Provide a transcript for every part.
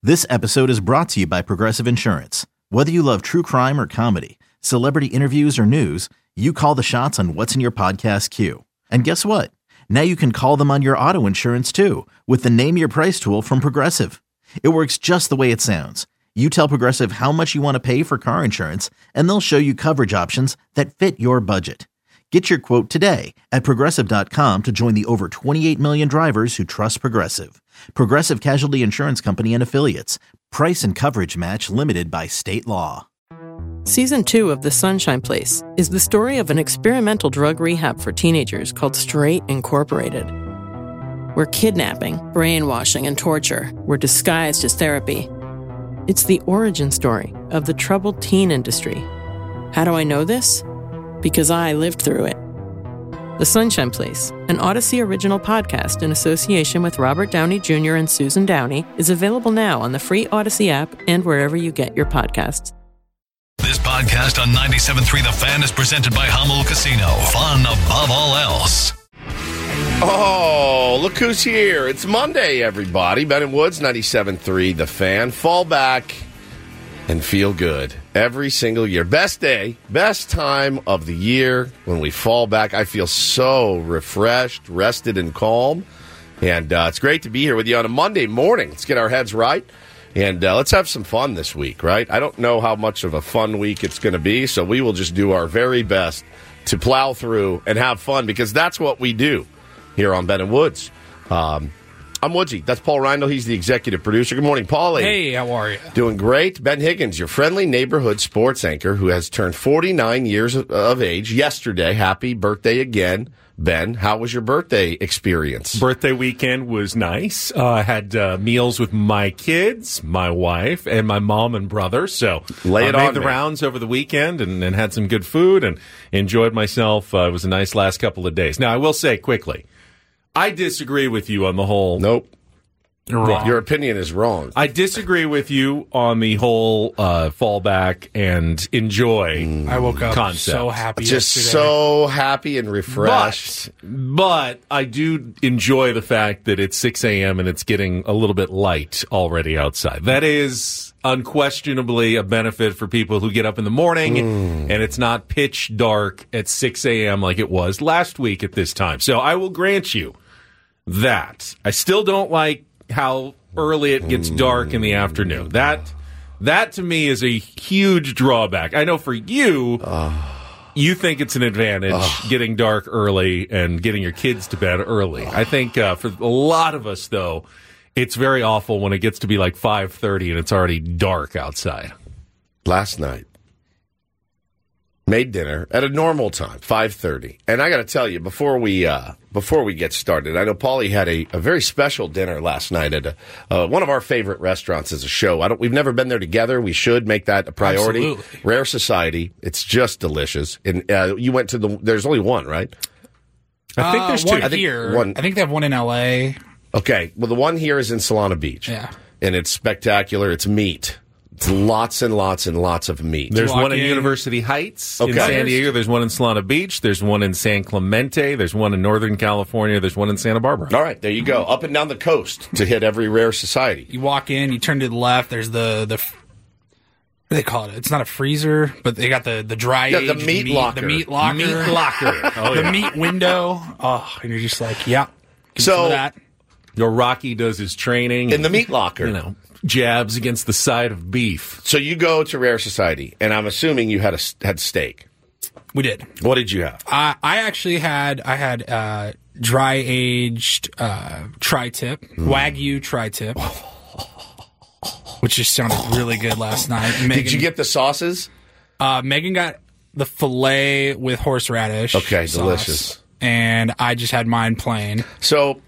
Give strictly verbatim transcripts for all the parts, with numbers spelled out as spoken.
This episode is brought to you by Progressive Insurance. Whether you love true crime or comedy, celebrity interviews or news, you call the shots on what's in your podcast queue. And guess what? Now you can call them on your auto insurance too with the Name Your Price tool from Progressive. It works just the way it sounds. You tell Progressive how much you want to pay for car insurance, and they'll show you coverage options that fit your budget. Get your quote today at Progressive dot com to join the over twenty-eight million drivers who trust Progressive. Progressive Casualty Insurance Company and Affiliates. Price and coverage match limited by state law. Season two of The Sunshine Place is the story of an experimental drug rehab for teenagers called Straight Incorporated, where kidnapping, brainwashing, and torture were disguised as therapy. It's the origin story of the troubled teen industry. How do I know this? Because I lived through it. The Sunshine Place, an Odyssey original podcast in association with Robert Downey Junior and Susan Downey, is available now on the free Odyssey app and wherever you get your podcasts. This podcast on ninety-seven point three The Fan is presented by Hummel Casino. Fun above all else. Oh, look who's here. It's Monday, everybody. Ben and Woods, ninety-seven point three The Fan. Fall back and feel good every single year. Best day, best time of the year when we fall back. I feel so refreshed, rested, and calm. And uh, it's great to be here with you on a Monday morning. Let's get our heads right. And uh, let's have some fun this week, right? I don't know how much of a fun week it's going to be, so we will just do our very best to plow through and have fun, because that's what we do here on Ben and Woods. Um, I'm Woodsy. That's Paul Reindl. He's the executive producer. Good morning, Paulie. Hey, how are you? Doing great. Ben Higgins, your friendly neighborhood sports anchor who has turned forty-nine years of age yesterday. Happy birthday again. Ben, how was your birthday experience? Birthday weekend was nice. Uh, I had uh, meals with my kids, my wife, and my mom and brother. So Lay it I made on the me. rounds over the weekend and, and had some good food and enjoyed myself. Uh, it was a nice last couple of days. Now, I will say quickly, I disagree with you on the whole. Nope. You're wrong. Your opinion is wrong. I disagree with you on the whole uh, fallback and enjoy I woke up concept. so happy Just yesterday. so happy and refreshed. But, but I do enjoy the fact that it's six a.m. and it's getting a little bit light already outside. That is unquestionably a benefit for people who get up in the morning Mm. and it's not pitch dark at six a.m. like it was last week at this time. So I will grant you that. I still don't like how early it gets dark in the afternoon. That that to me is a huge drawback. I know for you, you think it's an advantage getting dark early and getting your kids to bed early. I think uh, for a lot of us, though, it's very awful when it gets to be like five thirty and it's already dark outside. Last night, made dinner at a normal time, five thirty. And I got to tell you, before we uh, before we get started, I know Paulie had a, a very special dinner last night at a, uh, one of our favorite restaurants as a show. I don't, we've never been there together. We should make that a priority. Absolutely. Rare Society. It's just delicious. And uh, you went to the. There's only one, right? I think Uh, there's one two. I think here. one- I think they have one in L A. Okay. Well, the one here is in Solana Beach. Yeah. And it's spectacular. It's meat. It's lots and lots and lots of meat. There's walk one in in. University Heights in Okay. San Diego. There's one in Solana Beach. There's one in San Clemente. There's one in Northern California. There's one in Santa Barbara. All right, there you go. Up and down the coast to hit every Rare Society. You walk in, you turn to the left. There's the the what do they call it? It's not a freezer, but they got the the dry Yeah, the aged meat locker. the meat locker, Meat locker. Oh, the yeah. meat window. Oh, and you're just like, yeah. give me So- some of that. Your Rocky does his training. In the meat locker. You know, jabs against the side of beef. So you go to Rare Society, and I'm assuming you had a had steak. We did. What did you have? I I actually had I had uh, dry aged uh, tri-tip Wagyu tri-tip, which just sounded really good last night. Megan, Did you get the sauces? Uh, Megan got the filet with horseradish. Okay, sauce, delicious. And I just had mine plain. So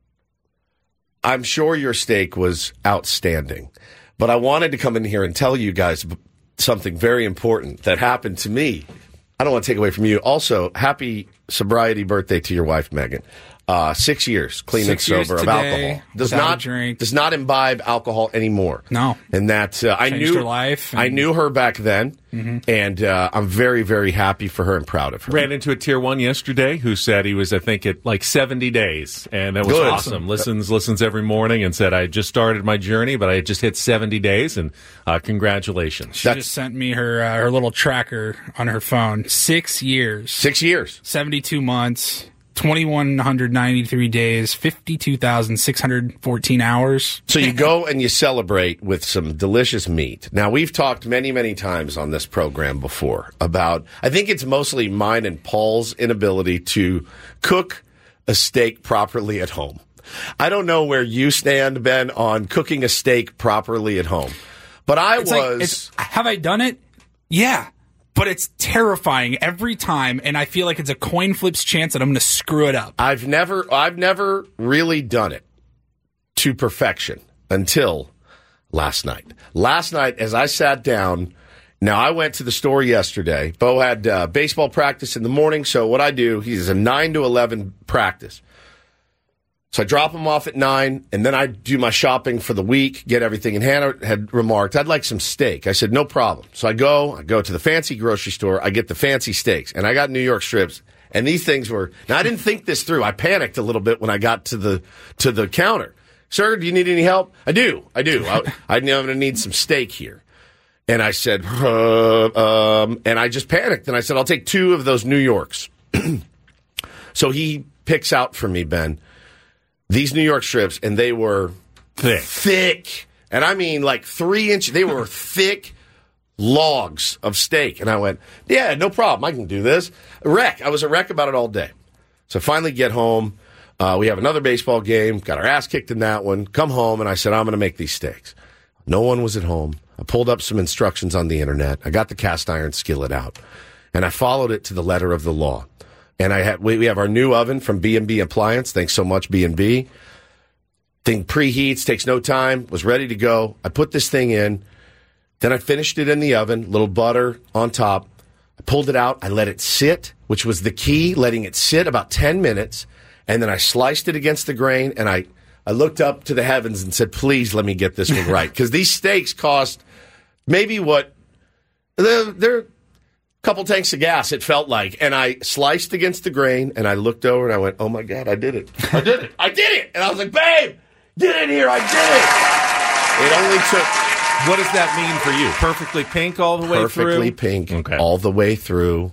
I'm sure your steak was outstanding, but I wanted to come in here and tell you guys b- something very important that happened to me. I don't want to take away from you. Also, happy sobriety birthday to your wife, Megan. Uh, six years clean Six and years sober of today, alcohol. Does without a not drink. does not imbibe alcohol anymore. No. And that uh, I Changed knew her life and- I knew her back then, Mm-hmm. and uh, I'm very very happy for her and proud of her. Ran into a tier one yesterday who said he was, I think, at like seventy days, and that was Good. awesome. Listens, listens every morning, and said, "I just started my journey, but I just hit seventy days, and uh, congratulations." She That's- just sent me her uh, her little tracker on her phone. Six years, Six years. seventy-two months, two thousand one hundred ninety-three days, fifty-two thousand six hundred fourteen hours. So you go and you celebrate with some delicious meat. Now, we've talked many, many times on this program before about, I think it's mostly mine and Paul's inability to cook a steak properly at home. I don't know where you stand, Ben, on cooking a steak properly at home. But I It's was... like, it's, have I done it? Yeah. But it's terrifying every time, and I feel like it's a coin flip's chance that I'm going to screw it up. I've never I've never really done it to perfection until last night. Last night, as I sat down, now I went to the store yesterday. Bo had uh, baseball practice in the morning, so what I do, he's a nine to eleven practice. So I drop him off at nine, and then I do my shopping for the week, get everything. And Hannah had remarked, I'd like some steak. I said, no problem. So I go, I go to the fancy grocery store, I get the fancy steaks, and I got New York strips. And these things were, now I didn't think this through. I panicked a little bit when I got to the to the counter. Sir, do you need any help? I do, I do. I, I'm going to need some steak here. And I said, uh, um, and I just panicked. And I said, I'll take two of those New Yorks. So he picks out for me, Ben, these New York strips, and they were Thick. thick. And I mean like three inches. They were thick logs of steak. And I went, yeah, no problem. I can do this. A wreck. I was a wreck about it all day. So I finally get home. Uh, we have another baseball game. Got our ass kicked in that one. Come home, and I said, I'm going to make these steaks. No one was at home. I pulled up some instructions on the internet. I got the cast iron skillet out, and I followed it to the letter of the law. And I had, we, we have our new oven from B and B Appliance. Thanks so much, B and B. Thing preheats, takes no time, was ready to go. I put this thing in. Then I finished it in the oven, little butter on top. I pulled it out. I let it sit, which was the key, letting it sit about ten minutes. And then I sliced it against the grain, and I, I looked up to the heavens and said, please let me get this one right. Because these steaks cost maybe what, they're, they're couple tanks of gas, it felt like. And I sliced against the grain, and I looked over, and I went, oh, my God, I did it. I did it. I did it. And I was like, babe, get in here. I did it. It only took... What does that mean for you? Perfectly pink all the way through? Perfectly pink Okay. all the way through.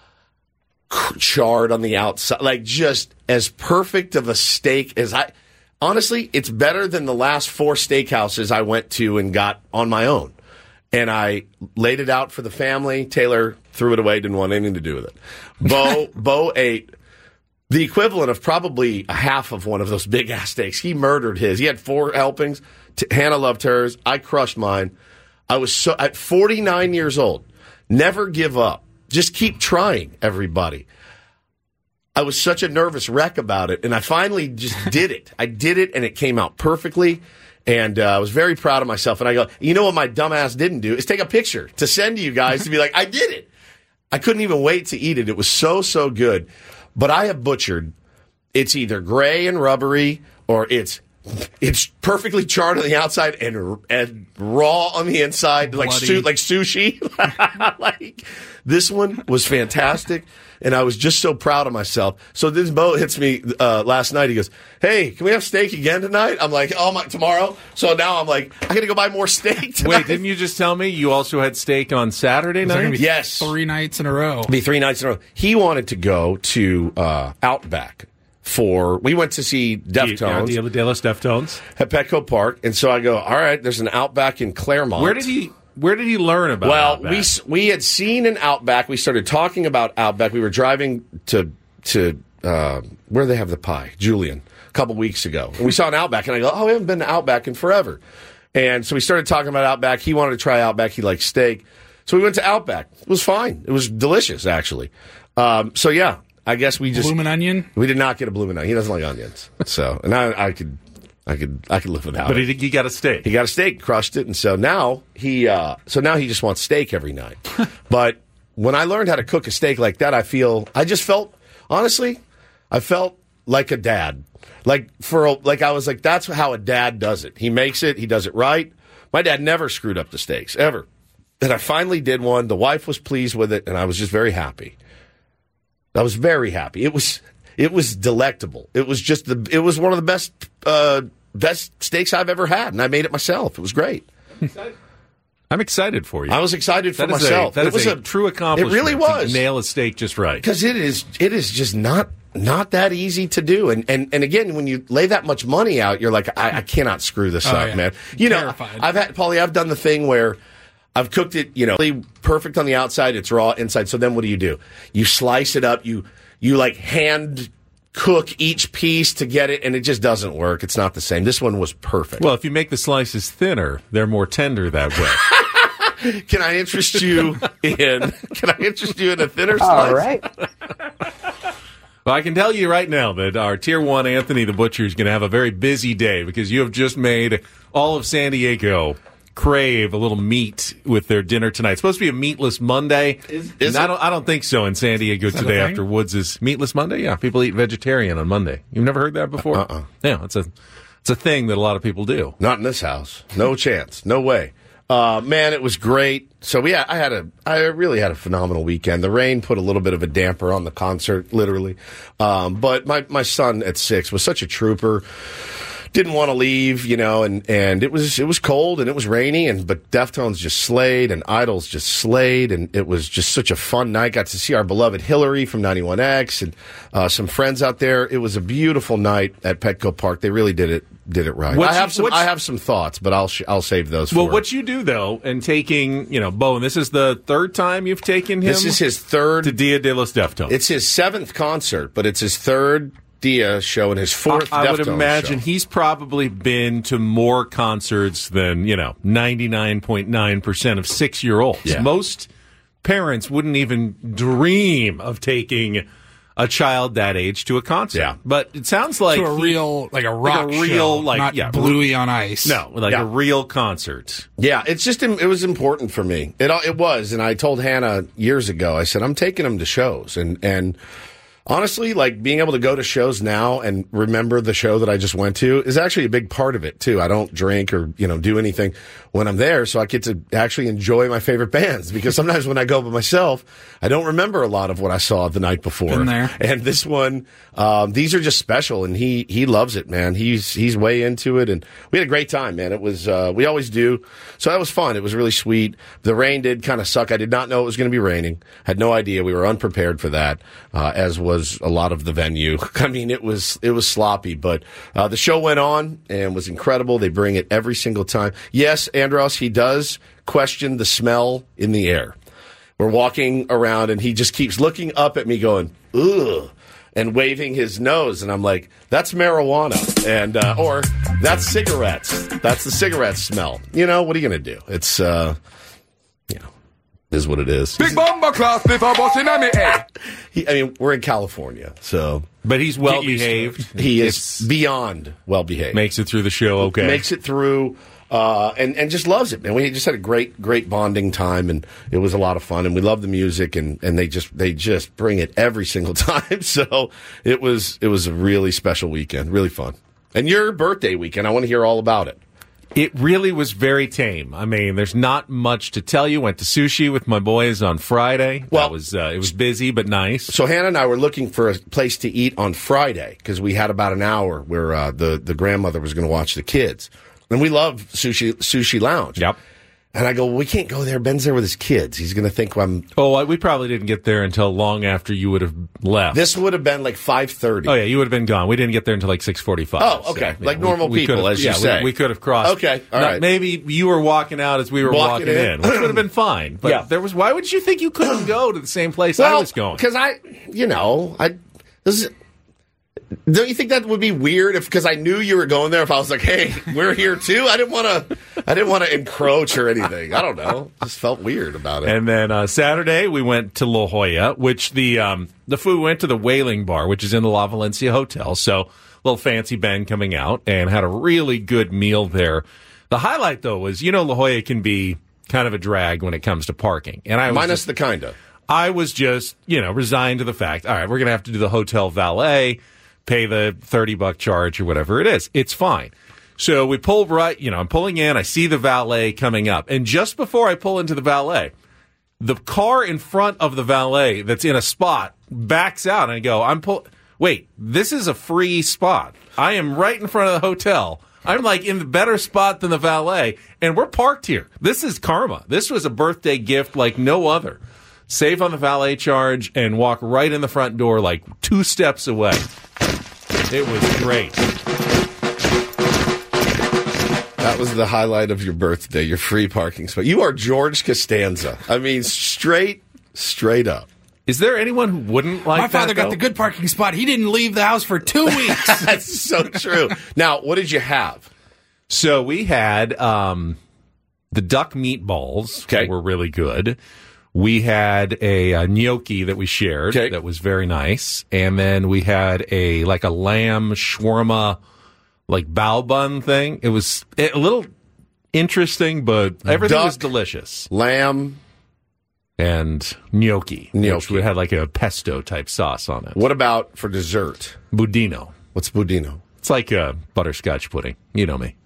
Charred on the outside. Like, just as perfect of a steak as I... Honestly, it's better than the last four steakhouses I went to and got on my own. And I laid it out for the family. Taylor threw it away, didn't want anything to do with it. Bo Bo ate the equivalent of probably a half of one of those big-ass steaks. He murdered his. He had four helpings. T- Hannah loved hers. I crushed mine. I was so at forty-nine years old. Never give up. Just keep trying, everybody. I was such a nervous wreck about it, and I finally just did it. I did it, and it came out perfectly. And uh, I was very proud of myself. And I go, you know what my dumbass didn't do is take a picture to send to you guys to be like, I did it. I couldn't even wait to eat it. It was so, so good. But I have butchered. It's either gray and rubbery, or it's it's perfectly charred on the outside and and raw on the inside, like su- like sushi. Like this one was fantastic. And I was just so proud of myself. So this Bo hits me uh, last night. He goes, hey, can we have steak again tonight? I'm like, oh, my, tomorrow? So now I'm like, I got to go buy more steak tonight. Wait, didn't you just tell me you also had steak on Saturday Is there gonna night? be Yes. Three nights in a row. It'll be three nights in a row. He wanted to go to uh, Outback for, we went to see Deftones Dia de los Deftones. at Petco Park. And so I go, all right, there's an Outback in Claremont. Where did he... Where did he learn about Well, Outback? we we had seen an Outback. We started talking about Outback. We were driving to to uh, where they have the pie, Julian, a couple weeks ago. And we saw an Outback, and I go, oh, we haven't been to Outback in forever. And so we started talking about Outback. He wanted to try Outback. He likes steak. So we went to Outback. It was fine. It was delicious, actually. Um, so, yeah, I guess we just... Bloomin' onion? We did not get a bloomin' onion. He doesn't like onions. So, and I, I could... I could I could live without But it. he, he got a steak. He got a steak, crushed it, and so now he uh, so now he just wants steak every night. But when I learned how to cook a steak like that, I feel I just felt honestly, I felt like a dad. Like for a, like I was like, that's how a dad does it. He makes it. He does it right. My dad never screwed up the steaks ever. And I finally did one. The wife was pleased with it, and I was just very happy. I was very happy. It was it was delectable. It was just the it was one of the best uh, best steaks I've ever had, and I made it myself. It was great. I'm excited for you. I was excited for that is myself. A, that it is was a, a true accomplishment. It really was. To nail a steak just right. Because it is it is just not not that easy to do. And and, and again, when you lay that much money out, you're like, I, I cannot screw this oh, up, yeah. man. You know, Terrified. I've had Paulie, I've done the thing where I've cooked it, you know, really perfect on the outside, it's raw inside. So then what do you do? You slice it up, you you like hand cook each piece to get it, and it just doesn't work. It's not the same. This one was perfect. Well, if you make the slices thinner, they're more tender that way. Can I interest you in can I interest you in a thinner slice? All right. Well, I can tell you right now that our Tier one Anthony the Butcher is going to have a very busy day because you have just made all of San Diego crave a little meat with their dinner tonight. It's supposed to be a meatless Monday. Is, is and I don't I don't think so in San Diego today after Woods is meatless Monday. Yeah, people eat vegetarian on Monday. You've never heard that before? Uh-uh. Yeah, it's a it's a thing that a lot of people do. Not in this house. No chance. No way. Uh, man, it was great. So yeah, I had a, I really had a phenomenal weekend. The rain put a little bit of a damper on the concert, literally. Um, but my, my son at six was such a trooper. Didn't want to leave, you know, and, and it was, it was cold and it was rainy and, but Deftones just slayed and Idols just slayed and it was just such a fun night. Got to see our beloved Hillary from ninety-one X and, uh, some friends out there. It was a beautiful night at Petco Park. They really did it. Did it right. What's I have you- some. what's- I have some thoughts, but I'll sh- I'll save those. Well, for what you do though, and taking you know, Bo, and this is the third time you've taken him. This is his third. to Dia de los Deftones. It's his seventh concert, but it's his third Dia show and his fourth. I, I would Deftones imagine show. he's probably been to more concerts than, you know, ninety-nine point nine percent of six-year-olds. Yeah. Most parents wouldn't even dream of taking a child that age to a concert. Yeah. But it sounds like to a he- real, like a rock real, show, like, not yeah, Bluey on ice. no, like Yeah. a real concert. Yeah, it's just it was important for me. It it was, and I told Hannah years ago. I said I'm taking him to shows, and and honestly, like being able to go to shows now and remember the show that I just went to is actually a big part of it too. I don't drink or you know do anything when I'm there, so I get to actually enjoy my favorite bands because sometimes when I go by myself, I don't remember a lot of what I saw the night before. Been there. And this one, um, these are just special, and he he loves it, man. He's he's way into it, and we had a great time, man. It was uh, we always do, so that was fun. It was really sweet. The rain did kind of suck. I did not know it was going to be raining. Had no idea. We were unprepared for that, uh, as was a lot of the venue. I mean, it was it was sloppy, but uh, the show went on and was incredible. They bring it every single time. Yes, Andros, he does question the smell in the air. We're walking around, and he just keeps looking up at me going, ugh, and waving his nose. And I'm like, that's marijuana. And, uh, or that's cigarettes. That's the cigarette smell. You know, what are you going to do? It's, uh, you know, is what it is. Big bomber class before busting on me head. He, I mean, we're in California, so But he's well Get used to behaved. he is It's- beyond well behaved. makes it through the show okay. Makes it through. Uh, and, and just loves it, man. We just had a great, great bonding time, and it was a lot of fun. And we love the music, and, and they just they just bring it every single time. So it was it was a really special weekend, really fun. And your birthday weekend, I want to hear all about it. It really was very tame. I mean, there's not much to tell you. Went to sushi with my boys on Friday. Well- that was uh, it was busy but nice. So Hannah and I were looking for a place to eat on Friday because we had about an hour where uh, the the grandmother was going to watch the kids, and we love sushi sushi lounge. Yep. And I go, well, we can't go there. Ben's there with his kids. He's going to think I'm. Oh, I, we probably didn't get there until long after you would have left. This would have been like five thirty. Oh yeah, you would have been gone. We didn't get there until like six forty-five. Oh, okay. Like normal people, could've- as you yeah, say. We, we could have crossed. Okay, all Now, right. Maybe you were walking out as we were Walking walking, in. in, which would have been fine. But Yeah. there was. Why would you think you couldn't go to the same place I was going? because I, you know, I this is. Don't you think that would be weird if because I knew you were going there? If I was like, "Hey, we're here too," I didn't want to. I didn't want to encroach or anything. I don't know. Just felt weird about it. And then uh, Saturday we went to La Jolla, which the um, the food went to the Whaling Bar, which is in the La Valencia Hotel. So a little fancy band coming out and had a really good meal there. The highlight though was, you know, La Jolla can be kind of a drag when it comes to parking, and I was Minus just, the kinda. I was just you know resigned to the fact. All right, we're gonna have to do the hotel valet. pay the thirty buck charge or whatever it is. It's fine. So we pull right, you know, I'm pulling in, I see the valet coming up. And just before I pull into the valet, the car in front of the valet that's in a spot backs out, and I go, I'm pull. Wait, this is a free spot. I am right in front of the hotel. I'm like in the better spot than the valet, and we're parked here. This is karma. This was a birthday gift like no other. Save on the valet charge and walk right in the front door like two steps away. It was great. That was the highlight of your birthday, your free parking spot. You are George Costanza. I mean, straight, straight up. Is there anyone who wouldn't like My that, father got though? the good parking spot. He didn't leave the house for two weeks. That's so true. Now, what did you have? So we had um, the duck meatballs Okay. were really good. We had a, a gnocchi that we shared Okay. that was very nice. And then we had a like a lamb shawarma, like bao bun thing. It was a little interesting, but everything Duck. was delicious. Lamb. And gnocchi, which Gnocchi. we had like a pesto type sauce on it. What about for dessert? Budino. What's budino? It's like a butterscotch pudding. You know me.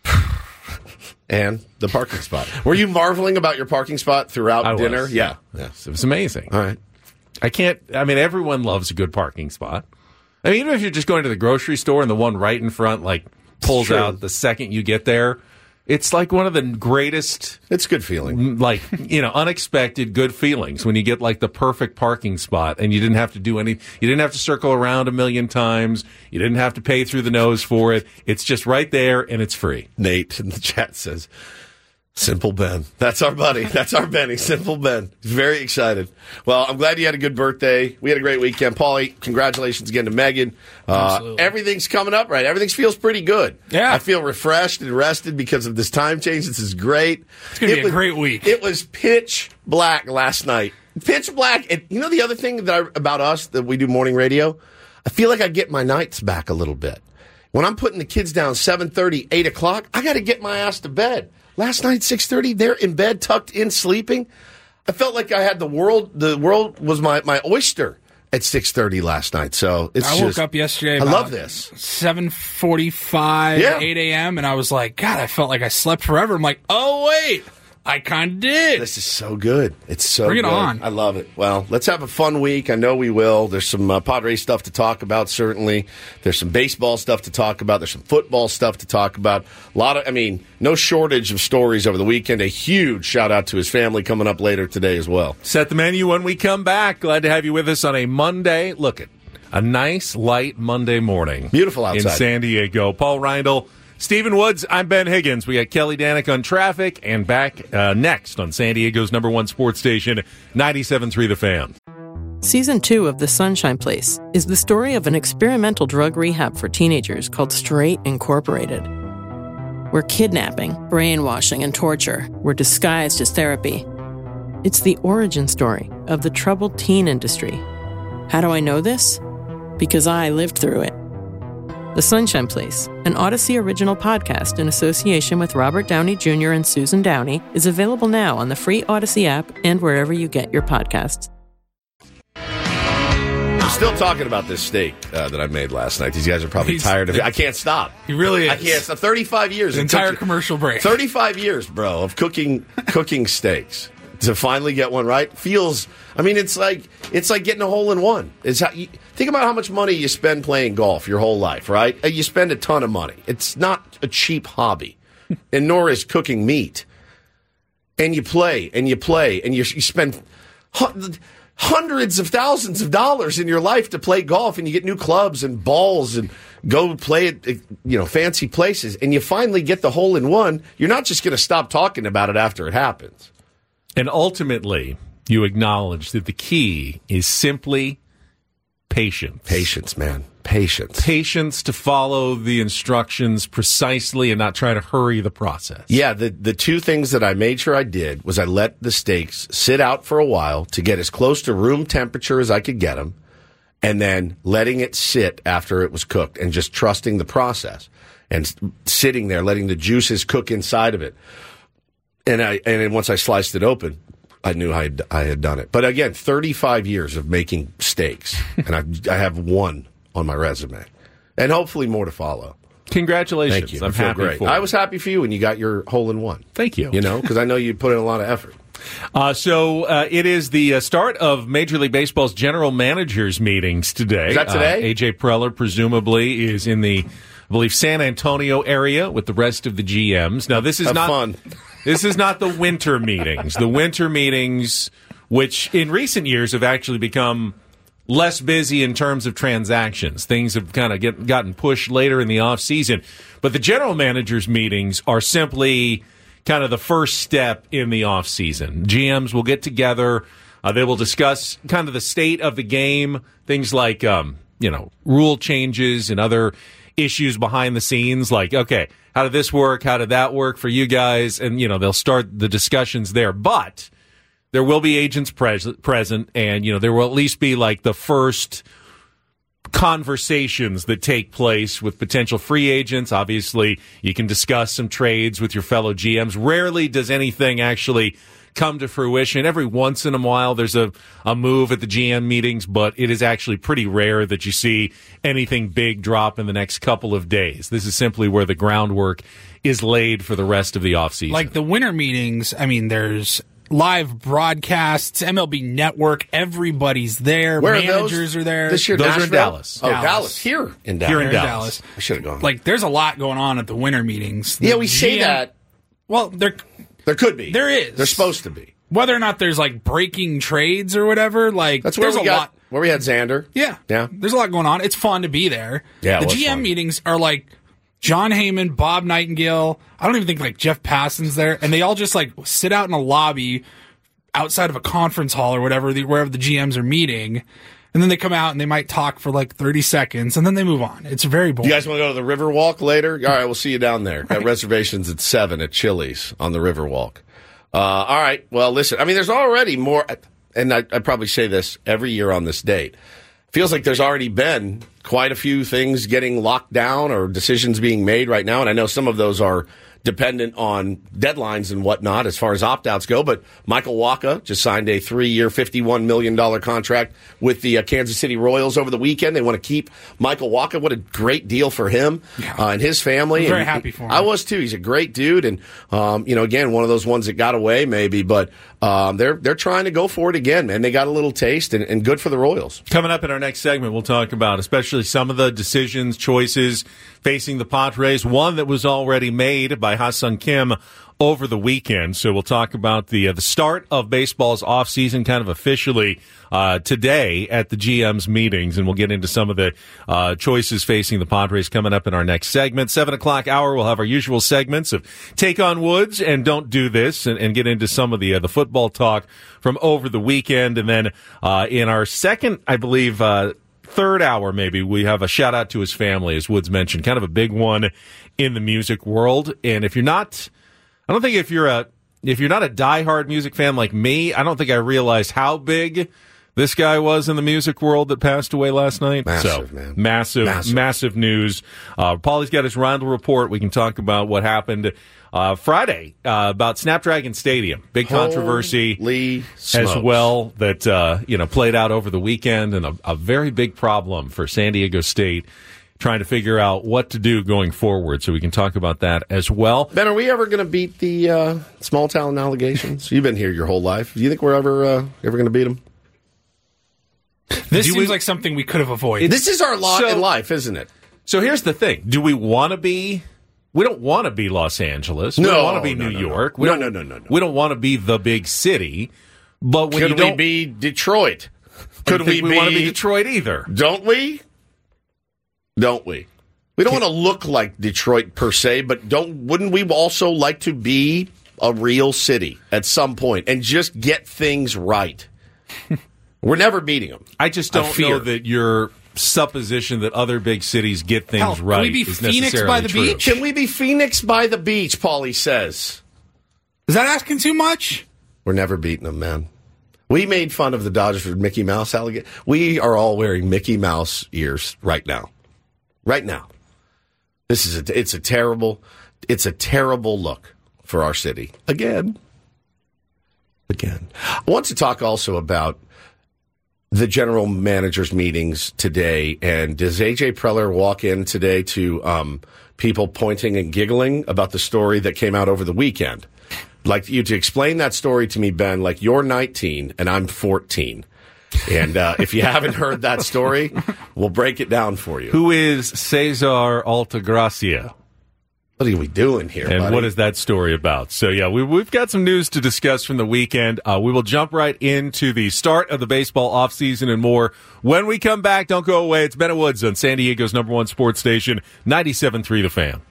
And the parking spot. Were you marveling about your parking spot throughout I dinner? was. Yeah. Yes, it was amazing. All right. I can't, I mean, everyone loves a good parking spot. I mean, even if you're just going to the grocery store and the one right in front, like, pulls true. out the second you get there, it's like one of the greatest, It's a good feeling. like, you know, unexpected good feelings when you get, like, the perfect parking spot and you didn't have to do any, you didn't have to circle around a million times. You didn't have to pay through the nose for it. It's just right there and it's free. Nate in the chat says, Simple Ben. That's our buddy. That's our Benny. Simple Ben. He's very excited. Well, I'm glad you had a good birthday. We had a great weekend. Paulie, congratulations again to Megan. Uh, Absolutely. everything's coming up right. Everything feels pretty good. Yeah. I feel refreshed and rested because of this time change. This is great. It's going to It be a was- great week. It was pitch black last night. Pitch black. And you know the other thing that I, about us that we do morning radio? I feel like I get my nights back a little bit. When I'm putting the kids down seven thirty, eight o'clock, I got to get my ass to bed. Last night, six thirty, they're in bed, tucked in, sleeping. I felt like I had the world, the world was my, my oyster at six thirty last night. So it's I just, woke up yesterday I about love this. seven forty-five, Yeah. eight a.m., and I was like, God, I felt like I slept forever. I'm like, oh, wait, I kind of did. This is so good. It's so Bring it good. on. I love it. Well, let's have a fun week. I know we will. There's some uh, Padres stuff to talk about, certainly. There's some baseball stuff to talk about. There's some football stuff to talk about. A lot of, I mean, no shortage of stories over the weekend. A huge shout out to his family coming up later today as well. Set the menu when we come back. Glad to have you with us on a Monday. Look at a nice, light Monday morning. Beautiful outside. In San Diego. Paul Reindl, Stephen Woods, I'm Ben Higgins. We got Kelly Danik on traffic and back uh, next on San Diego's number one sports station, ninety-seven point three The Fan. Season two of The Sunshine Place is the story of an experimental drug rehab for teenagers called Straight Incorporated, where kidnapping, brainwashing, and torture were disguised as therapy. It's the origin story of the troubled teen industry. How do I know this? Because I lived through it. The Sunshine Place, an Odyssey original podcast in association with Robert Downey Junior and Susan Downey, is available now on the free Odyssey app and wherever you get your podcasts. I'm still talking about this steak uh, that I made last night. These guys are probably He's- tired of it. I can't stop. He really is. I can't stop. thirty-five years. The of entire cooking- commercial break. thirty-five years, bro, of cooking cooking steaks. To finally get one right feels. I mean, it's like it's like getting a hole in one. It's how you, think about how much money you spend playing golf your whole life, right? Uh, You spend a ton of money. It's not a cheap hobby, and nor is cooking meat. And you play and you play and you, you spend hu- hundreds of thousands of dollars in your life to play golf, and you get new clubs and balls and go play at you know fancy places, and you finally get the hole in one. You're not just going to stop talking about it after it happens. And ultimately, you acknowledge that the key is simply patience. Patience, man. Patience. Patience to follow the instructions precisely and not try to hurry the process. Yeah, the, the two things that I made sure I did was I let the steaks sit out for a while to get as close to room temperature as I could get them, and then letting it sit after it was cooked and just trusting the process and s- sitting there, letting the juices cook inside of it. And I and then once I sliced it open, I knew I had, I had done it. But again, thirty-five years of making steaks, and I, I have one on my resume. And hopefully more to follow. Congratulations. Thank you. I'm I feel happy great. for you. I was happy for you when you got your hole in one. Thank you. You know, because I know you put in a lot of effort. Uh, so uh, it is the uh, start of Major League Baseball's general managers meetings today. Is that today? Uh, A J Preller presumably is in the, I believe, San Antonio area with the rest of the G Ms. Now, this is Have not fun. This is not the winter meetings. The winter meetings, which in recent years have actually become less busy in terms of transactions. Things have kind of get, gotten pushed later in the off season. But the general managers meetings are simply kind of the first step in the off season. G Ms will get together. Uh, they will discuss kind of the state of the game, things like, um, you know, rule changes and other issues behind the scenes. Like, okay, how did this work? How did that work for you guys? And, you know, they'll start the discussions there. But there will be agents pres- present, and, you know, there will at least be like the first conversations that take place with potential free agents. Obviously, you can discuss some trades with your fellow G Ms. Rarely does anything actually come to fruition. Every once in a while, there's a, a move at the G M meetings, but it is actually pretty rare that you see anything big drop in the next couple of days. This is simply where the groundwork is laid for the rest of the offseason. Like the winter meetings, I mean, there's live broadcasts, M L B Network, everybody's there. Where managers are, those? are there. This year, Those are Nashville? in Dallas. Oh, Dallas. Dallas. Here in Dallas. Here in They're Dallas. I should have gone. Like, there's a lot going on at the winter meetings. The yeah, we say G M that. Well, there, There could be. There is. There's supposed to be. whether or not there's like breaking trades or whatever, like That's where there's we a got lot. where we had Xander. Yeah, Yeah. There's a lot going on. It's fun to be there. Yeah, it the was G M fun. meetings are like John Heyman, Bob Nightingale. I don't even think like Jeff Passan's there, and they all just like sit out in a lobby outside of a conference hall or whatever, the, wherever the G Ms are meeting, and then they come out and they might talk for like thirty seconds, and then they move on. It's very boring. You guys want to go to the Riverwalk later? All right, we'll see you down there. Got reservations at seven at Chili's on the Riverwalk. Uh, all right. Well, listen. I mean, there's already more, and I, I probably say this every year on this date. Feels like there's already been quite a few things getting locked down or decisions being made right now, and I know some of those are dependent on deadlines and whatnot as far as opt-outs go, but Michael Wacha just signed a three-year, fifty-one million dollars contract with the uh, Kansas City Royals over the weekend. They want to keep Michael Wacha. What a great deal for him Yeah. uh, and his family. I'm very And happy for him. I was too. He's a great dude, and um, you know, again, one of those ones that got away maybe, but um, they're they're trying to go for it again, man. They got a little taste, and, and good for the Royals. Coming up in our next segment, we'll talk about especially some of the decisions, choices facing the Padres. One that was already made by Ha-Sung Kim over the weekend. So we'll talk about the uh, the start of baseball's offseason kind of officially uh, today at the G M's meetings, and we'll get into some of the uh, choices facing the Padres coming up in our next segment. Seven o'clock hour, we'll have our usual segments of Take on Woods and Don't Do This, and, and get into some of the uh, the football talk from over the weekend. And then uh, in our second, I believe, uh, third hour, maybe, we have a shout out to his family, as Woods mentioned, kind of a big one in the music world. And if you're not, I don't think if you're a, if you're not a diehard music fan like me, I don't think I realized how big this guy was in the music world that passed away last night. Massive, so, man. Massive, massive, Massive. news. Uh, Paulie's got his round report. We can talk about what happened uh, Friday uh, about Snapdragon Stadium. Big controversy Holy as smokes. well that uh, you know played out over the weekend, and a, a very big problem for San Diego State trying to figure out what to do going forward. So we can talk about that as well. Ben, are we ever going to beat the uh, small town allegations? You've been here your whole life. Do you think we're ever uh, ever going to beat them? This Do seems we- like something we could have avoided. This is our lot So- in life, isn't it? So here's the thing: do we want to be? We don't want to be Los Angeles. We No, don't want to be no, New no, no. York. We No, don't, no, no, no, no. We don't want to be the big city. But when Could you we don't, be Detroit? I Could don't think we we want to be be? Detroit either? Don't we? Don't we? We don't want to look like Detroit per se, but don't wouldn't we also like to be a real city at some point and just get things right? We're never beating them. I just I don't fear. know that your supposition that other big cities get things Hell, can right we be is Phoenix necessarily by the true. beach? Can we be Phoenix by the beach? Paulie says. Is that asking too much? We're never beating them, man. We made fun of the Dodgers for Mickey Mouse alligator. We are all wearing Mickey Mouse ears right now. Right now. This is a, it's a terrible, it's a terrible look for our city. Again. Again. I want to talk also about the general manager's meetings today, and does A J Preller walk in today to um, people pointing and giggling about the story that came out over the weekend? Like you to explain that story to me, Ben, like you're nineteen and I'm fourteen. And uh, if you haven't heard that story, we'll break it down for you. Who is Cesar Altagracia? What are we doing here, And buddy? what is that story about? So, yeah, we, we've got some news to discuss from the weekend. Uh, we will jump right into the start of the baseball offseason and more. When we come back, don't go away. It's Ben and Woods on San Diego's number one sports station, ninety-seven point three The Fan.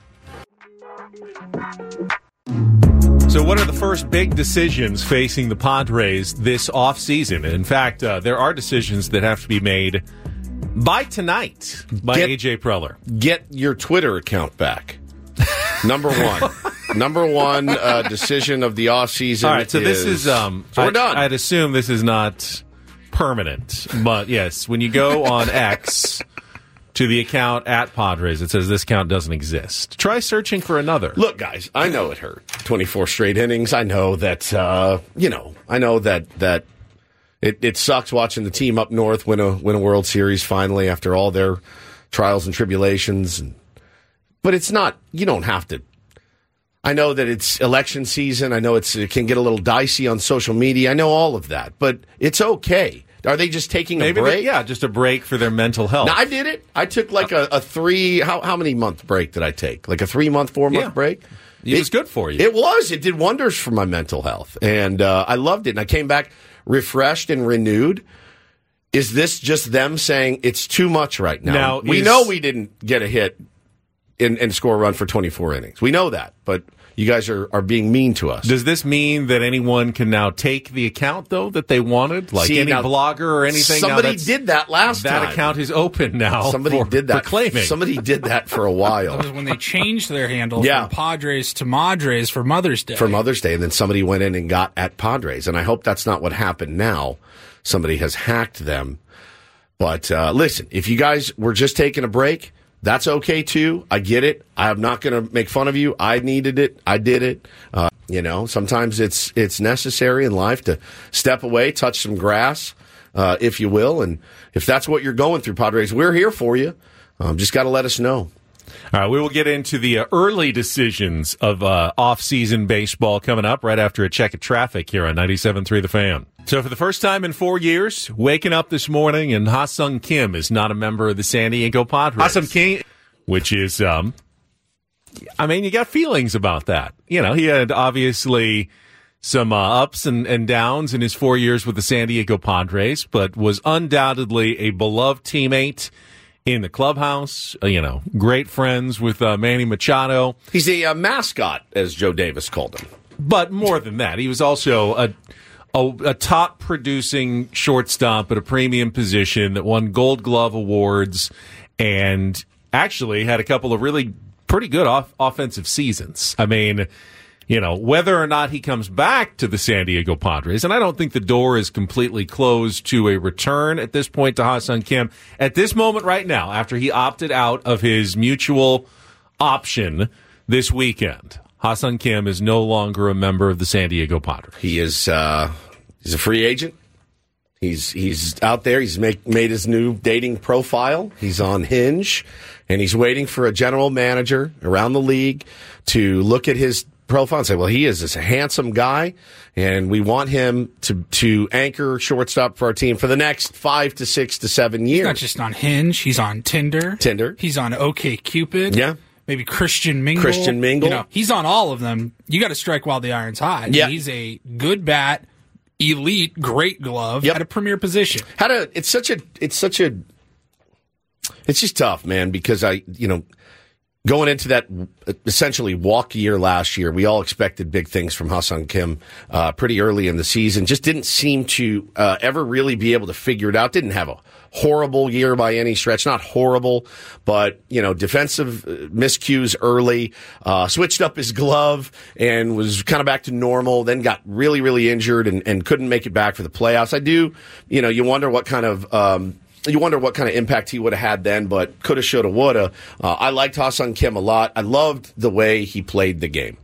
So what are the first big decisions facing the Padres this offseason? In fact, uh, there are decisions that have to be made by tonight by Get- A J Preller. Get your Twitter account back. Number one. Number one uh, decision of the offseason. All right, so this is... Um, so we're I, done. I'd assume this is not permanent. But, yes, when you go on X to the account at Padres, it says this account doesn't exist. Try searching for another. Look, guys, I know it hurt. twenty-four straight innings. I know that, uh, you know, I know that that it, it sucks watching the team up north win a win a World Series finally after all their trials and tribulations. And, but it's not, you don't have to. I know that it's election season. I know it's, it can get a little dicey on social media. I know all of that, but it's okay. Are they just taking Maybe a break? They, yeah, just a break for their mental health. No, I did it. I took like a, a three, how, how many month break did I take? Like a three month, four month Yeah. break? It, it was good for you. It was. It did wonders for my mental health. And uh, I loved it. And I came back refreshed and renewed. Is this just them saying it's too much right now? Now, we is- know we didn't get a hit and, and score a run for twenty-four innings. We know that. But you guys are, are being mean to us. Does this mean that anyone can now take the account, though, that they wanted? Like See, any now, blogger or anything? Now Somebody that's- did that last That time. account is open now. Somebody for, did that. for claiming. Somebody did that for a while. That was when they changed their handle Yeah. from Padres to Madres for Mother's Day. For Mother's Day, and then somebody went in and got at Padres. And I hope that's not what happened now. Somebody has hacked them. But uh, listen, if you guys were just taking a break, that's okay too. I get it. I'm not going to make fun of you. I needed it. I did it. Uh, you know, sometimes it's it's necessary in life to step away, touch some grass, uh, if you will. And if that's what you're going through, Padres, we're here for you. Um, just got to let us know. All right, we will get into the uh, early decisions of uh, off-season baseball coming up right after a check of traffic here on ninety-seven point three The Fan. So for the first time in four years, waking up this morning and Ha-Sung Kim is not a member of the San Diego Padres. Ha-Sung Kim, which is, um, I mean, you got feelings about that. You know, he had obviously some uh, ups and, and downs in his four years with the San Diego Padres, but was undoubtedly a beloved teammate in the clubhouse, uh, you know, great friends with uh, Manny Machado. He's a uh, mascot, as Joe Davis called him. But more than that, he was also a, a, a top-producing shortstop at a premium position that won Gold Glove awards and actually had a couple of really pretty good off- offensive seasons. I mean, you know, whether or not he comes back to the San Diego Padres, and I don't think the door is completely closed to a return at this point to Ha-Sung Kim. At this moment right now, after he opted out of his mutual option this weekend, Ha-Sung Kim is no longer a member of the San Diego Padres. He is uh, he's a free agent. He's he's out there. He's make, made his new dating profile. He's on Hinge, and he's waiting for a general manager around the league to look at his profile and say, well, he is this handsome guy, and we want him to to anchor shortstop for our team for the next five to six to seven years. He's not just on Hinge. He's on Tinder. Tinder. He's on OkCupid. Yeah. Maybe Christian Mingle. Christian Mingle. You know, he's on all of them. You got to strike while the iron's hot. Yeah. He's a good bat, elite, great glove Yep. at a premier position. How to? It's such a. It's such a. It's just tough, man. Because I, you know, going into that essentially walk year last year, we all expected big things from Ha-Sung Kim uh, pretty early in the season. Just didn't seem to uh, ever really be able to figure it out. Didn't have a horrible year by any stretch. Not horrible, but, you know, defensive miscues early. Uh, switched up his glove and was kind of back to normal. Then got really, really injured and, and couldn't make it back for the playoffs. I do, you know, you wonder what kind of... Um, You wonder what kind of impact he would have had then, but coulda, shoulda, woulda. Uh, I liked Ha-Sung Kim a lot. I loved the way he played the game.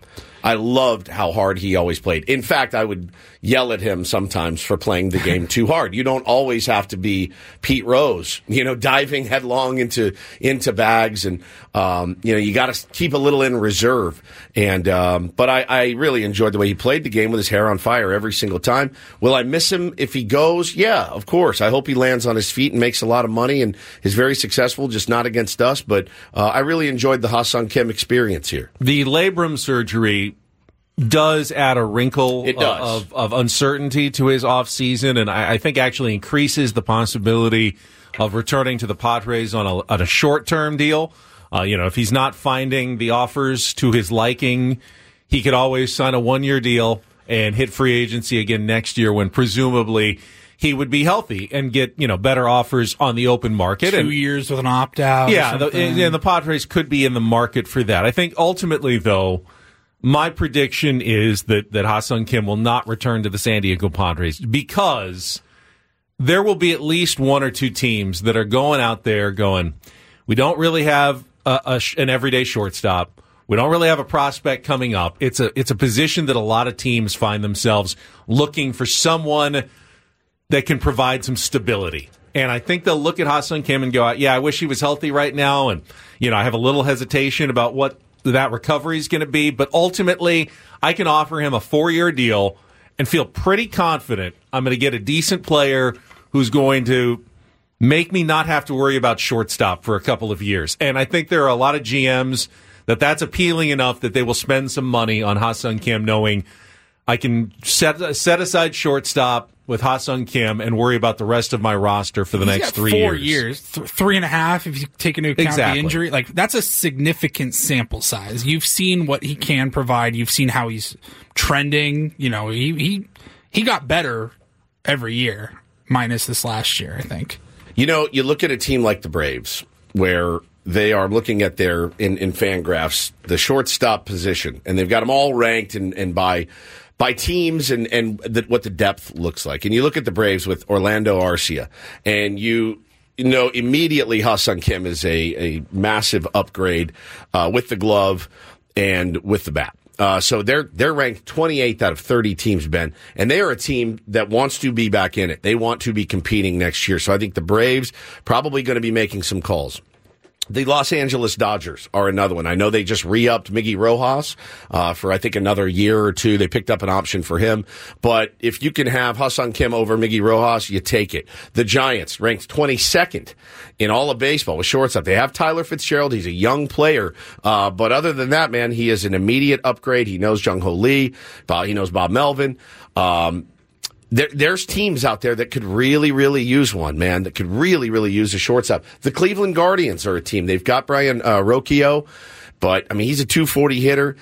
I loved how hard he always played. In fact, I would yell at him sometimes for playing the game too hard. You don't always have to be Pete Rose, you know, diving headlong into into bags, and um, you know, you got to keep a little in reserve. And um, but I, I really enjoyed the way he played the game with his hair on fire every single time. Will I miss him if he goes? Yeah, of course. I hope he lands on his feet and makes a lot of money and is very successful, just not against us. But uh, I really enjoyed the Ha-Seong Kim experience here. The labrum surgery does add a wrinkle it does. Of, of uncertainty to his offseason, and I, I think actually increases the possibility of returning to the Padres on a, on a short-term deal. Uh, you know, if he's not finding the offers to his liking, he could always sign a one-year deal and hit free agency again next year when presumably he would be healthy and get, you know, better offers on the open market. Two and, years with an opt-out. Yeah, the, and, and the Padres could be in the market for that. I think ultimately, though, my prediction is that, that Ha-Seong Kim will not return to the San Diego Padres because there will be at least one or two teams that are going out there going, we don't really have a, a, an everyday shortstop. We don't really have a prospect coming up. It's a it's a position that a lot of teams find themselves looking for someone that can provide some stability. And I think they'll look at Ha-Seong Kim and go, yeah, I wish he was healthy right now. And, you know, I have a little hesitation about what that recovery is going to be. But ultimately, I can offer him a four-year deal and feel pretty confident I'm going to get a decent player who's going to make me not have to worry about shortstop for a couple of years. And I think there are a lot of G Ms that that's appealing enough that they will spend some money on Ha-Seong Kim, knowing I can set set aside shortstop with Ha-Seong Kim and worry about the rest of my roster for the He's next got three four years. years, th- three and a half if you take into account Exactly. the injury. Like that's a significant sample size. You've seen what he can provide. You've seen how he's trending. You know, he he he got better every year, minus this last year, I think. You know, you look at a team like the Braves, where they are looking at their, in, in Fangraphs, the shortstop position, and they've got them all ranked and, and by by teams and, and the, what the depth looks like. And you look at the Braves with Orlando Arcia, and you you know immediately Ha-Seong Kim is a, a massive upgrade uh, with the glove and with the bat. Uh, so they're they're ranked twenty-eighth out of thirty teams, Ben, and they are a team that wants to be back in it. They want to be competing next year. So I think the Braves probably going to be making some calls. The Los Angeles Dodgers are another one. I know they just re-upped Miggy Rojas uh, for, I think, another year or two. They picked up an option for him. But if you can have Ha-Seong Kim over Miggy Rojas, you take it. The Giants, ranked twenty-second in all of baseball with shortstop. They have Tyler Fitzgerald. He's a young player. Uh, but other than that, man, he is an immediate upgrade. He knows Jung Ho Lee. Bob, he knows Bob Melvin. Um There, there's teams out there that could really, really use one, man, that could really, really use a shortstop. The Cleveland Guardians are a team. They've got Brian uh, Rocchio, but, I mean, he's a two forty hitter.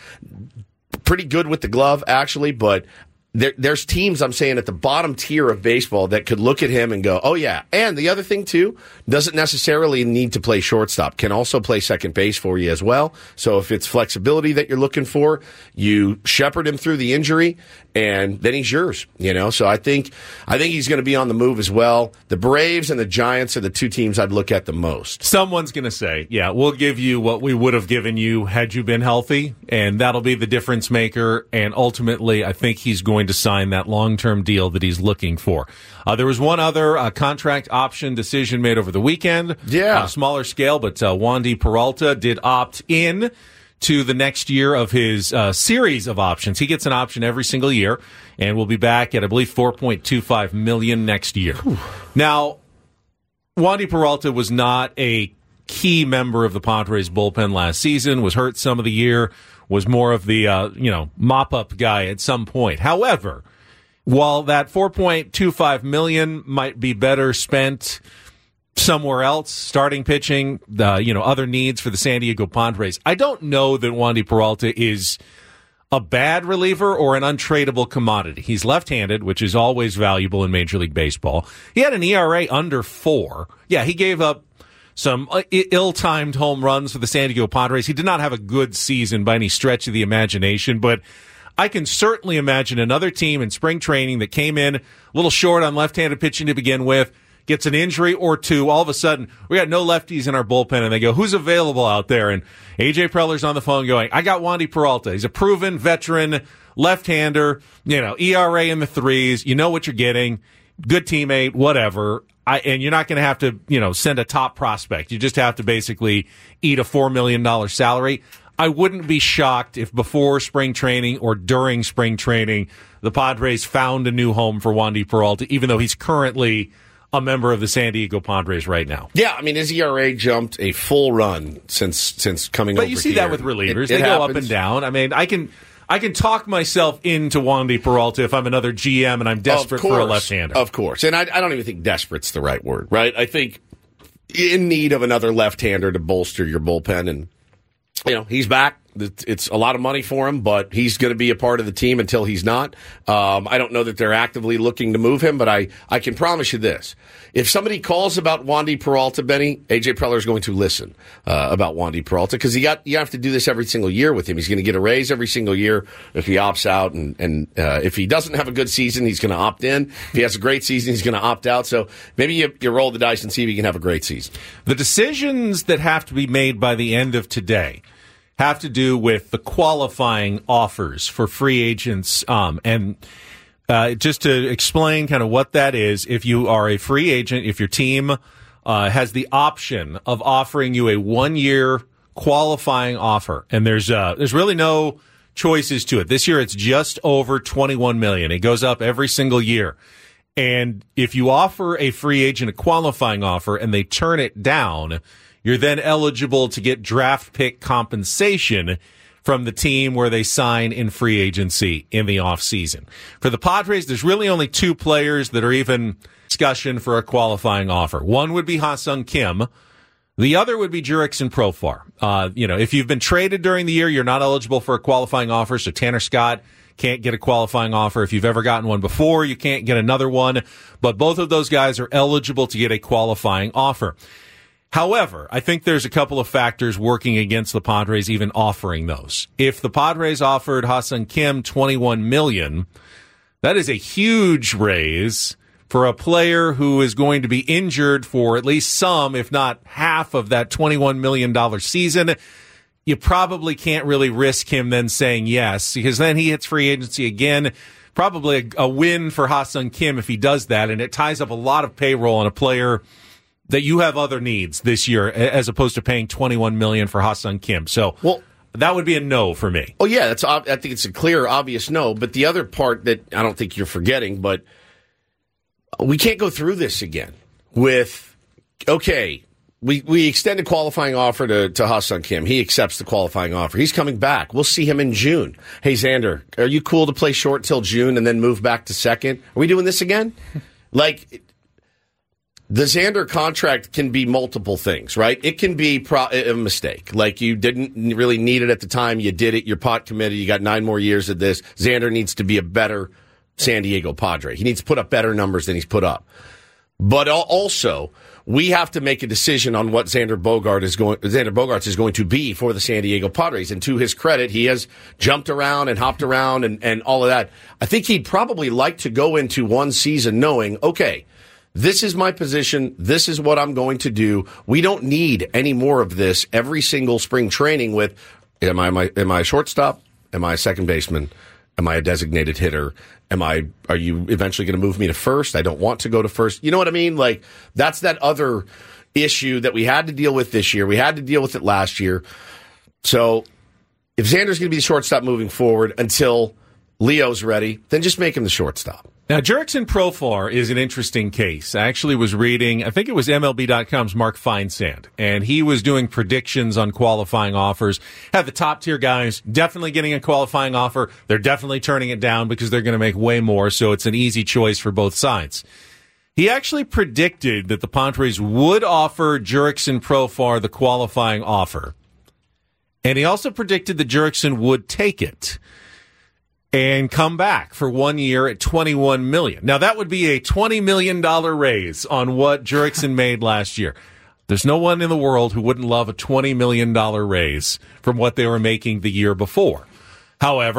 Pretty good with the glove, actually, but there, there's teams, I'm saying, at the bottom tier of baseball that could look at him and go, oh, yeah. And the other thing, too, doesn't necessarily need to play shortstop. Can also play second base for you as well. So if it's flexibility that you're looking for, you shepherd him through the injury, and then he's yours, you know. So I think I think he's going to be on the move as well. The Braves and the Giants are the two teams I'd look at the most. Someone's going to say, yeah, we'll give you what we would have given you had you been healthy, and that'll be the difference maker. And ultimately, I think he's going to sign that long-term deal that he's looking for. Uh, there was one other uh, contract option decision made over the weekend. Yeah. On a smaller scale, but uh, Wandy Peralta did opt in to the next year of his uh, series of options. He gets an option every single year, and will be back at, I believe, four point two five million dollars next year. Whew. Now, Wandy Peralta was not a key member of the Padres bullpen last season, was hurt some of the year, was more of the uh, you know mop-up guy at some point. However, while that four point two five million dollars might be better spent somewhere else, starting pitching, the you know other needs for the San Diego Padres, I don't know that Wandy Peralta is a bad reliever or an untradeable commodity. He's left-handed, which is always valuable in Major League Baseball. He had an E R A under four. Yeah, he gave up some ill-timed home runs for the San Diego Padres. He did not have a good season by any stretch of the imagination, but I can certainly imagine another team in spring training that came in a little short on left-handed pitching to begin with, gets an injury or two, all of a sudden, we got no lefties in our bullpen, and they go, who's available out there? And A J Preller's on the phone going, I got Wandy Peralta. He's a proven veteran left-hander, you know, E R A in the threes. You know what you're getting. Good teammate, whatever. I, and you're not going to have to, you know, send a top prospect. You just have to basically eat a four million dollars salary. I wouldn't be shocked if before spring training or during spring training, the Padres found a new home for Wandy Peralta, even though he's currently a member of the San Diego Padres right now. Yeah, I mean, his E R A jumped a full run since since coming over But you see here. that with relievers. It, it they go happens. up and down. I mean, I can I can talk myself into Wandy Peralta if I'm another G M and I'm desperate Of course, for a left-hander. Of course. And I, I don't even think desperate's the right word, right? I think in need of another left-hander to bolster your bullpen. And, you know, he's back. It's a lot of money for him, but he's going to be a part of the team until he's not. Um, I don't know that they're actively looking to move him, but I, I can promise you this. If somebody calls about Wandy Peralta, Benny, A J Preller is going to listen uh, about Wandy Peralta because you got you have to do this every single year with him. He's going to get a raise every single year if he opts out, and, and uh, if he doesn't have a good season, he's going to opt in. If he has a great season, he's going to opt out. So maybe you, you roll the dice and see if he can have a great season. The decisions that have to be made by the end of today have to do with the qualifying offers for free agents. Um, and uh, just to explain kind of what that is, if you are a free agent, if your team uh, has the option of offering you a one-year qualifying offer, and there's uh, there's really no choices to it. This year it's just over twenty-one million dollars. It goes up every single year. And if you offer a free agent a qualifying offer and they turn it down, you're then eligible to get draft pick compensation from the team where they sign in free agency in the offseason. For the Padres, there's really only two players that are even discussion for a qualifying offer. One would be Ha-Seong Kim. The other would be Jurickson Profar. Uh, you know, if you've been traded during the year, you're not eligible for a qualifying offer, so Tanner Scott can't get a qualifying offer. If you've ever gotten one before, you can't get another one. But both of those guys are eligible to get a qualifying offer. However, I think there's a couple of factors working against the Padres even offering those. If the Padres offered Ha-Seong Kim twenty-one million dollars, that is a huge raise for a player who is going to be injured for at least some, if not half of that twenty-one million dollars season. You probably can't really risk him then saying yes, because then he hits free agency again. Probably a, a win for Ha-Seong Kim if he does that, and it ties up a lot of payroll on a player that you have other needs this year, as opposed to paying twenty-one million dollars for Ha-Seong Kim. So well, that would be a no for me. Oh yeah, that's. I think it's a clear, obvious no. But the other part that I don't think you're forgetting, but we can't go through this again with, okay, we, we extend a qualifying offer to, to Ha-Seong Kim. He accepts the qualifying offer. He's coming back. We'll see him in June. Hey, Xander, are you cool to play short till June and then move back to second? Are we doing this again? Like, the Xander contract can be multiple things, right? It can be pro- a mistake. Like, you didn't really need it at the time. You did it. You're pot committed. You got nine more years of this. Xander needs to be a better San Diego Padre. He needs to put up better numbers than he's put up. But also, we have to make a decision on what Xander Bogart is going, Xander Bogaerts is going to be for the San Diego Padres. And to his credit, he has jumped around and hopped around and, and all of that. I think he'd probably like to go into one season knowing, okay, this is my position. This is what I'm going to do. We don't need any more of this every single spring training with, am I, am I, am I a shortstop? Am I a second baseman? Am I a designated hitter? Am I, are you eventually going to move me to first? I don't want to go to first. You know what I mean? Like, that's that other issue that we had to deal with this year. We had to deal with it last year. So if Xander's going to be the shortstop moving forward until Leo's ready, then just make him the shortstop. Now, Jurickson Profar is an interesting case. I actually was reading, I think it was M L B dot com's Mark Feinsand, and he was doing predictions on qualifying offers. Have the top-tier guys definitely getting a qualifying offer. They're definitely turning it down because they're going to make way more, so it's an easy choice for both sides. He actually predicted that the Padres would offer Jurickson Profar the qualifying offer, and he also predicted that Jurickson would take it and come back for one year at twenty-one million dollars. Now, that would be a twenty million dollars raise on what Jurickson made last year. There's no one in the world who wouldn't love a twenty million dollars raise from what they were making the year before. However,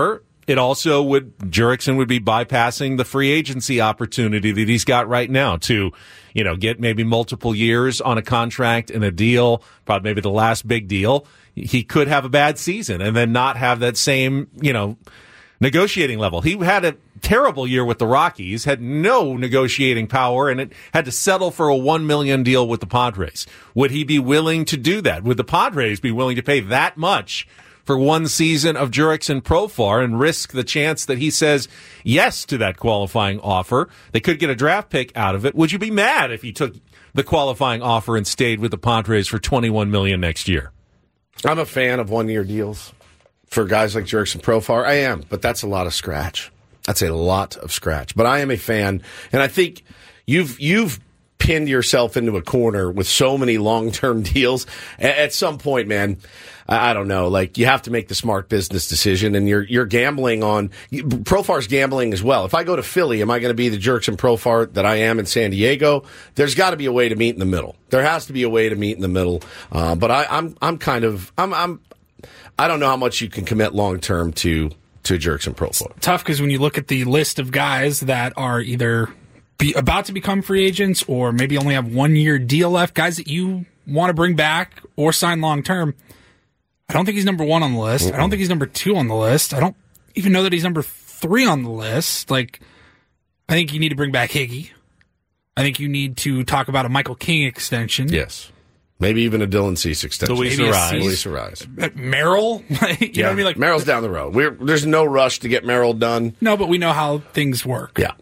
it also would, Jurickson would be bypassing the free agency opportunity that he's got right now to, you know, get maybe multiple years on a contract and a deal, probably maybe the last big deal. He could have a bad season and then not have that same, you know, negotiating level. He had a terrible year with the Rockies, had no negotiating power, and it had to settle for a one million dollars deal with the Padres. Would he be willing to do that? Would the Padres be willing to pay that much for one season of Jurickson Profar and risk the chance that he says yes to that qualifying offer? They could get a draft pick out of it. Would you be mad if he took the qualifying offer and stayed with the Padres for twenty-one million dollars next year? I'm a fan of one-year deals for guys like Jurickson Profar. I am, but that's a lot of scratch. That's a lot of scratch. But I am a fan, and I think you've you've pinned yourself into a corner with so many long-term deals. At some point, man, I don't know, like you have to make the smart business decision, and you're you're gambling on Profar's gambling as well. If I go to Philly, am I going to be the Jurickson Profar that I am in San Diego? There's got to be a way to meet in the middle. There has to be a way to meet in the middle. Uh, but I, I'm I'm kind of I'm I'm I don't know how much you can commit long-term to to Jurickson Profar. It's tough because when you look at the list of guys that are either be about to become free agents or maybe only have one year deal left, guys that you want to bring back or sign long term, I don't think he's number one on the list. Mm-mm. I don't think he's number two on the list. I don't even know that he's number three on the list. Like, I think you need to bring back Higgy. I think you need to talk about a Michael King extension. Yes. Maybe even a Dylan Cease extension. Luis Arraez. Luis Arraez. Merrill? you yeah. know what I mean? Like, Merrill's down the road. We're, there's no rush to get Merrill done. No, but we know how things work. Yeah.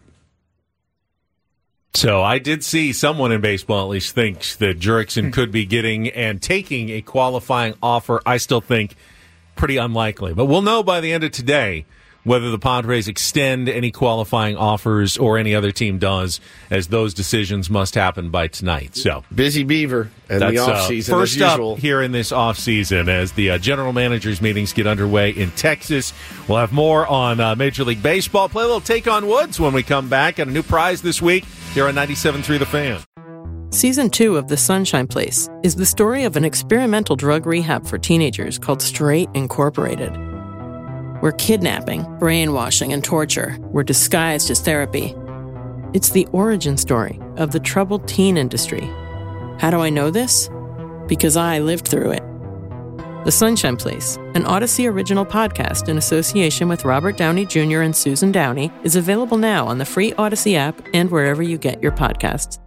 So I did see someone in baseball at least thinks that Jurickson could be getting and taking a qualifying offer. I still think pretty unlikely. But we'll know by the end of today whether the Padres extend any qualifying offers or any other team does, as those decisions must happen by tonight. So busy Beaver in the offseason uh, first as usual. Up here in this offseason as the uh, general managers meetings get underway in Texas. We'll have more on uh, Major League Baseball. Play a little Take on Woods when we come back. Got a new prize this week here on ninety-seven point three The Fan. Season two of The Sunshine Place is the story of an experimental drug rehab for teenagers called Straight Incorporated, where kidnapping, brainwashing, and torture were disguised as therapy. It's the origin story of the troubled teen industry. How do I know this? Because I lived through it. The Sunshine Place, an Odyssey original podcast in association with Robert Downey Junior and Susan Downey, is available now on the free Odyssey app and wherever you get your podcasts.